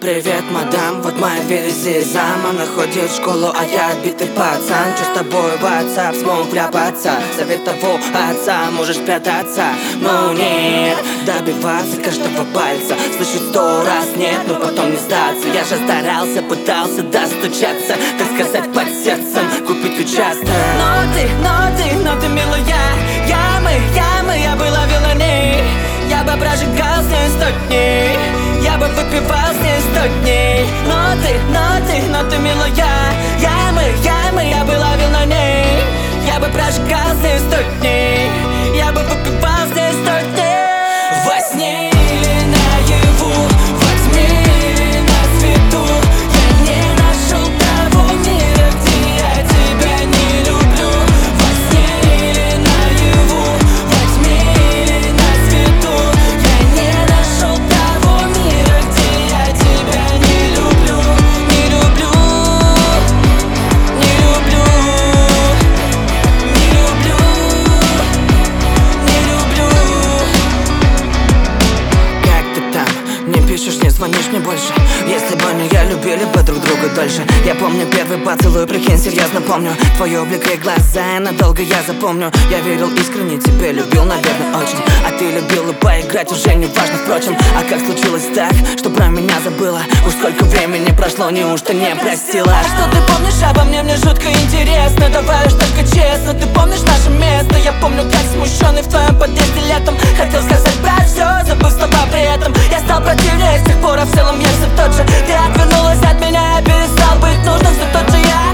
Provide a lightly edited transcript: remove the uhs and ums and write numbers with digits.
Привет, мадам, вот моя дверь из сезам. Она ходит в школу, а я отбитый пацан. Че с тобой в WhatsApp смог вляпаться? Совет того отца, можешь прятаться. Но нет, добиваться каждого пальца. Слышать 100 раз нет, но потом не сдаться. Я же старался, пытался достучаться, так сказать, под сердцем купить участок. Но ты милая. Ямы, я бы ловил на ней. Я бы прожигал с ней 100 дней. Я бы выпивал с ней 100 дней. Но ты милая. Ямы, я бы ловил на ней. Я бы прожигал с ней 100 дней. Я бы выпивал с ней 100 дней. Во сне или наяву, во тьме или на свету, я не нашел того мира, где я тебя не люблю. Во сне или наяву, во тьме или на свету, я не нашел того мира, где я тебя не люблю. Не люблю, не люблю, не люблю, не люблю. Как ты там? Не пишешь, не звонишь мне больше. Если бы не я, любили бы друг друга дольше. Я помню первый поцелуй, прикинь, серьезно помню твой облик и глаза, надолго я запомню. Я верил искренне, тебе любил, наверное, очень. А ты любила поиграть, уже не важно, впрочем. А как случилось так, что про меня забыла? Уж сколько времени прошло, неужто не простила? А что ты помнишь обо мне? Мне жутко интересно. Давай уж только честно, ты помнишь наше место? Я помню, как смущенный в твоем подъезде летом хотел сказать про все, забыв слова при этом. Я стал противнее с тех пор, а в целом я все тот же. Ты отвернулась от меня, я перестал быть нужным, все тот же я.